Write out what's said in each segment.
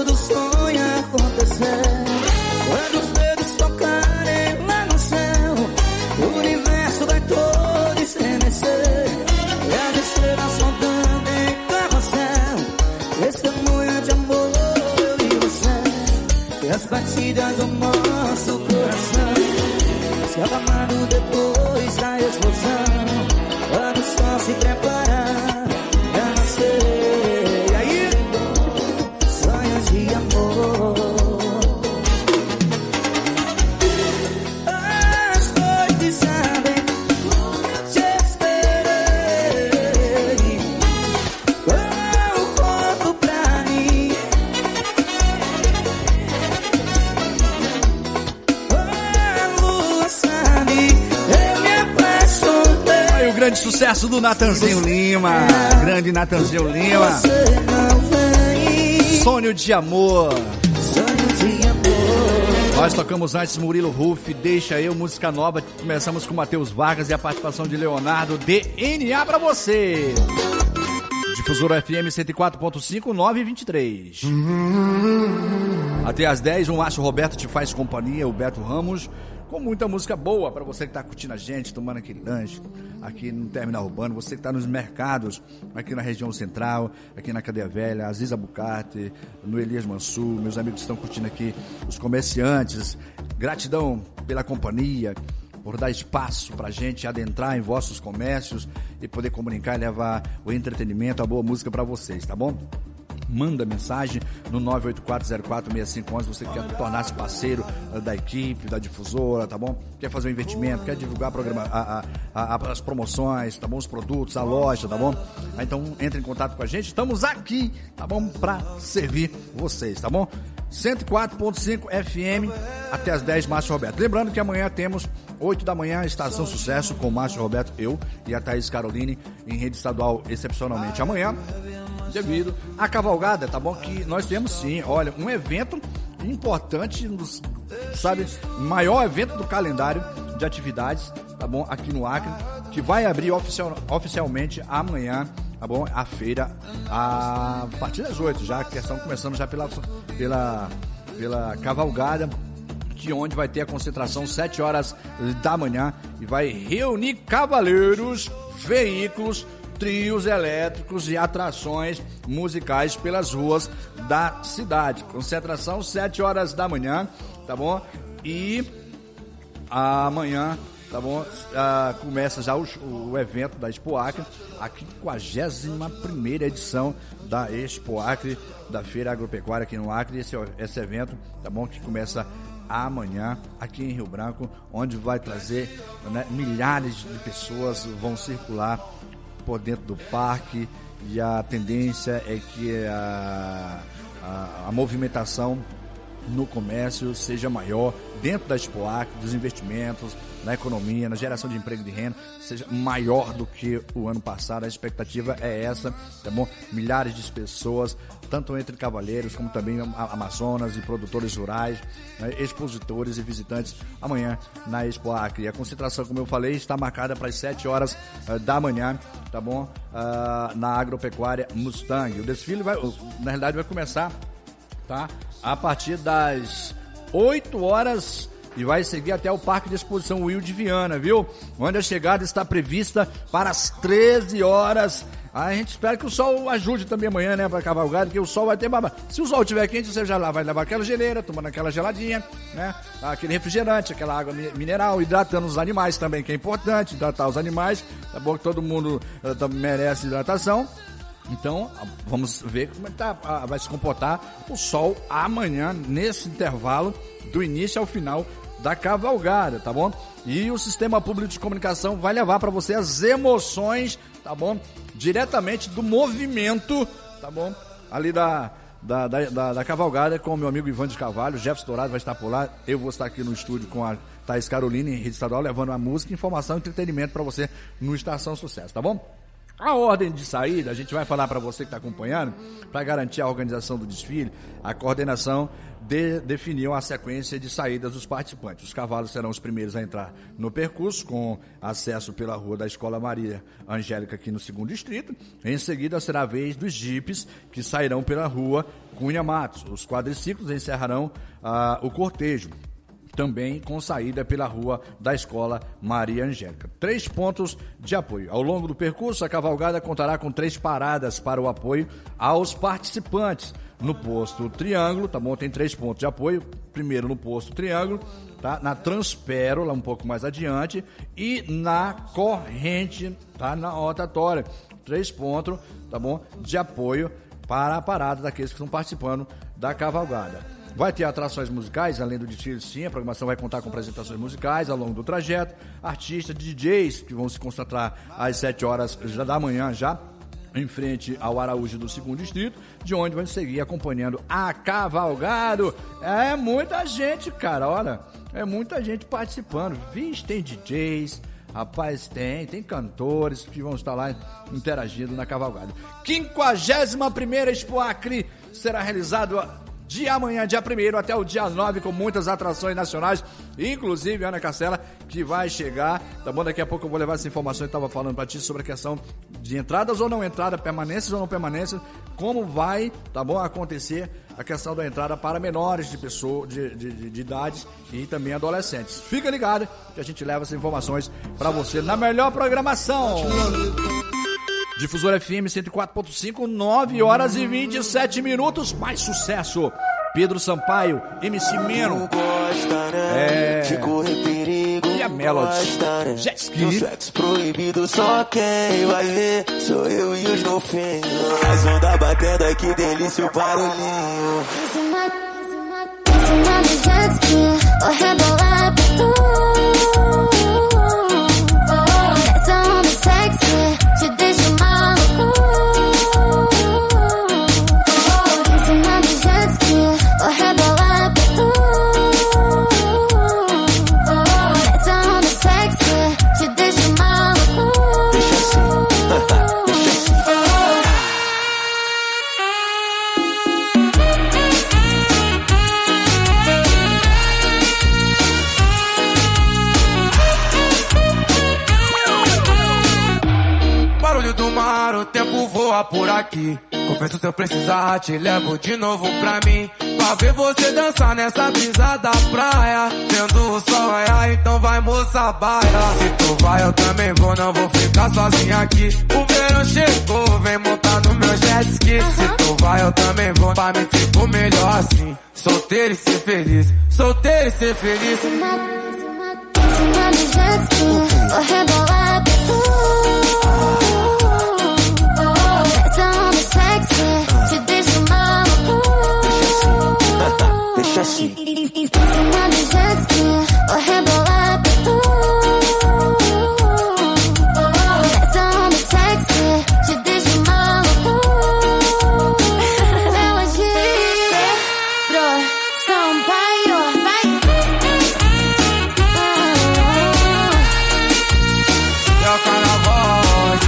tudo sonha acontecer. Quando os dedos tocarem lá no céu, o universo vai todo estremecer. E as estrelas sondando em carrossel, esse tamanho de amor, eu e você. E as batidas do nosso coração se acalmando depois da explosão. Quando o sol se prepara pra nascer. E aí, sonhos de amor. As noites sabem, te esperei. Oh, conto pra mim. Oh, a lua sabe, eu me apaixonei. Aí o grande sucesso do Natanzinho Lima. Grande Natanzinho Lima. Você não vem. Sonho de amor. Sonho de amor. Nós tocamos antes Murilo Ruff, Deixa Eu, música nova. Começamos com Matheus Vargas e a participação de Leonardo, DNA pra você. Difusora FM 104.5, 9h23. Até às 10, o Márcio Roberto te faz companhia, o Beto Ramos, com muita música boa pra você que tá curtindo a gente, tomando aquele lanche aqui no Terminal Urbano, você que tá nos mercados, aqui na região central, aqui na Cadeia Velha, Aziza Bucarte, no Elias Mansur, meus amigos que estão curtindo aqui, os comerciantes, gratidão pela companhia, por dar espaço pra gente adentrar em vossos comércios e poder comunicar e levar o entretenimento, a boa música pra vocês, tá bom? Manda mensagem no 984046511, você quer tornar-se parceiro da equipe, da difusora, tá bom? Quer fazer um investimento, quer divulgar as promoções, tá bom? Os produtos, a loja, tá bom? Então entre em contato com a gente, estamos aqui, tá bom? Pra servir vocês, tá bom? 104.5 FM, até as 10, Márcio Roberto. Lembrando que amanhã temos 8 da manhã, Estação Sucesso, com o Márcio Roberto, eu e a Thaís Caroline, em rede estadual, excepcionalmente amanhã, devido à cavalgada, tá bom? Que nós temos sim, olha, um evento importante, sabe, maior evento do calendário de atividades, tá bom? Aqui no Acre, que vai abrir oficialmente amanhã, tá bom? A feira, a partir das 8, já que estão começando já pela cavalgada, que onde vai ter a concentração 7 horas da manhã e vai reunir cavaleiros, veículos, trios elétricos e atrações musicais pelas ruas da cidade. Concentração 7 horas da manhã, tá bom? E amanhã, tá bom? Começa já o evento da Expo Acre, a 51ª edição da Expo Acre, da Feira Agropecuária aqui no Acre. Esse evento, tá bom? Que começa amanhã aqui em Rio Branco, onde vai trazer, né, milhares de pessoas vão circular por dentro do parque, e a tendência é que a movimentação no comércio seja maior dentro da Expo Acre, dos investimentos, na economia, na geração de emprego e de renda, seja maior do que o ano passado. A expectativa é essa, tá bom? Milhares de pessoas, tanto entre cavaleiros como também amazonas e produtores rurais, né, expositores e visitantes amanhã na Expo Acre. E a concentração, como eu falei, está marcada para as 7 horas da manhã, tá bom? Na Agropecuária Mustang. O desfile na realidade vai começar, tá? A partir das 8 horas e vai seguir até o Parque de Exposição Will de Viana, viu? Onde a chegada está prevista para as 13 horas. A gente espera que o sol ajude também amanhã, né, para cavalgada, que o sol vai ter babado. Se o sol estiver quente, você já vai levar aquela geleira, tomando aquela geladinha, né? Aquele refrigerante, aquela água mineral, hidratando os animais também, que é importante, hidratar os animais. Tá bom que todo mundo merece hidratação. Então, vamos ver como vai se comportar o sol amanhã, nesse intervalo do início ao final da cavalgada, tá bom? E o Sistema Público de Comunicação vai levar para você as emoções, tá bom? Diretamente do movimento, tá bom? Ali da cavalgada, com o meu amigo Ivan de Carvalho, Jefferson Dourado vai estar por lá, eu vou estar aqui no estúdio com a Thaís Caroline, em rede estadual, levando a música, informação e entretenimento para você no Estação Sucesso, tá bom? A ordem de saída, a gente vai falar para você que está acompanhando, para garantir a organização do desfile, a coordenação definiu a sequência de saídas dos participantes. Os cavalos serão os primeiros a entrar no percurso, com acesso pela rua da Escola Maria Angélica, aqui no 2º Distrito. Em seguida, será a vez dos jipes, que sairão pela rua Cunha Matos. Os quadriciclos encerrarão o cortejo, também com saída pela rua da Escola Maria Angélica. 3 pontos de apoio. Ao longo do percurso, a cavalgada contará com 3 paradas para o apoio aos participantes. No posto Triângulo, tá bom? Tem 3 pontos de apoio. Primeiro no posto Triângulo, tá? Na Transpérola, um pouco mais adiante, e na Corrente, tá? Na rotatória. 3 pontos, tá bom? De apoio para a parada daqueles que estão participando da cavalgada. Vai ter atrações musicais, além do desfile, sim. A programação vai contar com apresentações musicais ao longo do trajeto. Artistas, DJs, que vão se concentrar às 7 horas da manhã já, em frente ao Araújo do 2º Distrito, de onde vai seguir acompanhando a cavalgada. É muita gente, cara, olha, é muita gente participando. Vixe, tem DJs, rapaz, tem cantores que vão estar lá interagindo na cavalgada. 51ª Expo Acre será realizado de amanhã, dia 1º, até o dia 9, com muitas atrações nacionais, inclusive Ana Castela, que vai chegar, tá bom? Daqui a pouco eu vou levar essa informação que eu estava falando para ti sobre a questão de entradas ou não entrada, permanências ou não permanências, como vai, tá bom, acontecer a questão da entrada para menores de pessoas, de idades e também adolescentes. Fica ligado que a gente leva essas informações para você na melhor programação. Difusora FM 104.5, 9 horas e 27 minutos. Mais sucesso. Pedro Sampaio, MC Meno. De correr perigo. E a Melody. Jet Ski. Sexo proibido, só quem vai ver sou eu e os golfinhos. As ondas batendo aqui, delícia o barulhinho. Em cima do jet ski, vou rebolar pra tu. Essa onda sexy te deixa maluco. Em cima do jet ski, vou rebolar pra tu. Essa onda sexy te deixa maluco. Deixa assim, deixa assim. Barulho do mar, o tempo voa por aqui. Confesso se eu precisar, te levo de novo pra mim. Pra ver você dançar nessa brisa da praia. Vendo o sol raiar, então vai moça baia. Se tu vai eu também vou, não vou ficar sozinha aqui. O verão chegou, vem montar no meu jet ski. Se tu vai eu também vou, pra mim fico melhor assim. Solteiro e ser feliz, solteiro e ser feliz. Em cima do jet ski, vou rebolar pra tu. Essa onda sexy te deixa maluco. Deixa assim. Em cima do jet ski, vou rebolar pra tu. Essa onda sexy te deixa maluco. Melody, Pedro Sampaio, vai. Toca na voz.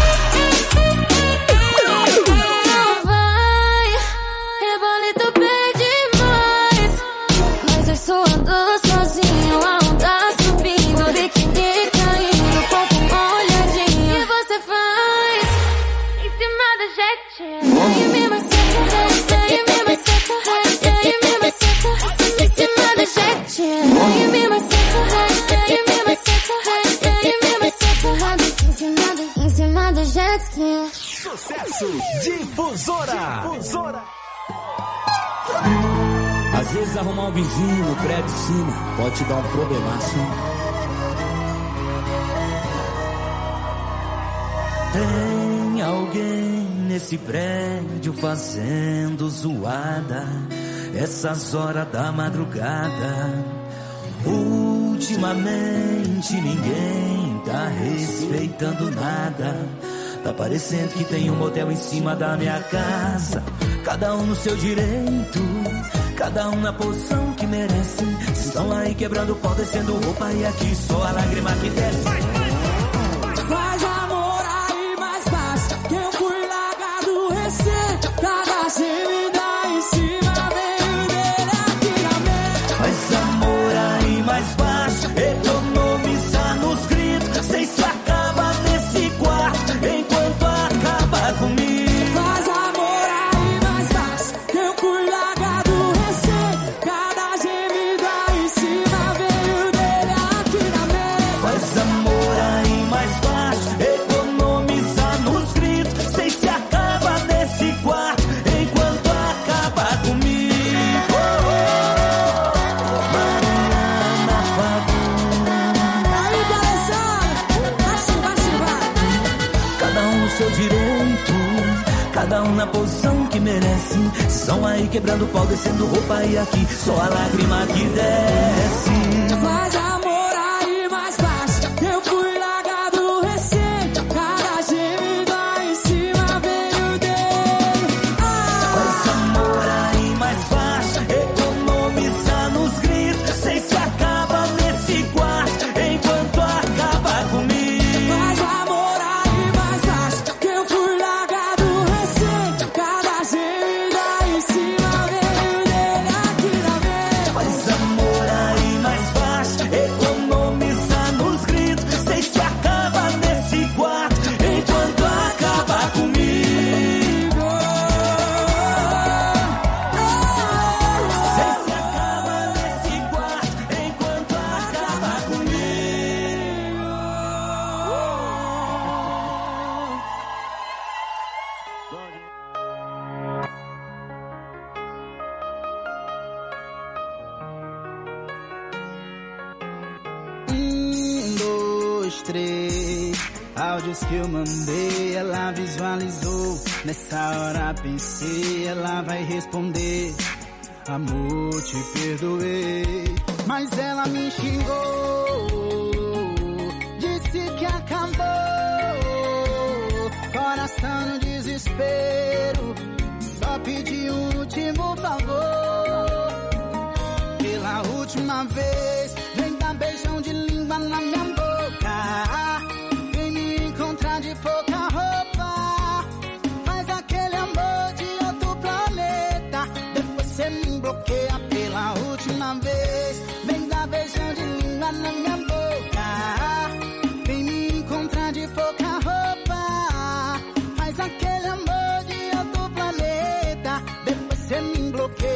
Não vai, rebolito pede mais. Mas eu só ando sozinho, a onda subindo, biquíni caindo, corpo molhadinho. E você faz em cima da jet. E me maceta, e me maceta, e me maceta. Em cima da jet. E me maceta, e me maceta, e me maceta. Em cima do jet ski. Sucesso Difusora. Às vezes arrumar um vizinho no prédio de cima pode te dar um problemaço. Tem alguém nesse prédio fazendo zoada essas horas da madrugada. Ultimamente ninguém tá respeitando nada. Tá parecendo que tem um motel em cima da minha casa. Cada um no seu direito, cada um na posição que merece. Se estão aí quebrando o pau, descendo roupa, e aqui só a lágrima que desce. Faz amor aí mais baixo, cada um na posição que merece. Som aí quebrando o pau, descendo roupa e aqui só a lágrima que desce. Faz amor aí mais baixo, eu fui largado recém. Cada gemido aí em cima veio dele. Faz amor aí mais baixo, economiza nos gritos. Sei se acaba nesse quarto enquanto acaba comigo. Faz amor aí mais baixo, que eu fui largado recém. Cada gemido aí em cima veio dele aqui na vez. Faz amor aí mais baixo, economiza nos gritos. Sei se acaba nesse quarto enquanto acaba comigo. Sei se acaba nesse quarto enquanto acaba comigo. Dois, três, áudios que eu mandei, ela visualizou. Nessa hora pensei, ela vai responder: amor, te perdoei. Mas ela me xingou, disse que acabou. Coração no desespero, só pedi um último favor. Pela última vez, vem dar beijão de língua na minha boca. Vem me encontrar de pouca roupa. Faz aquele amor de outro planeta. Depois cê me bloqueia.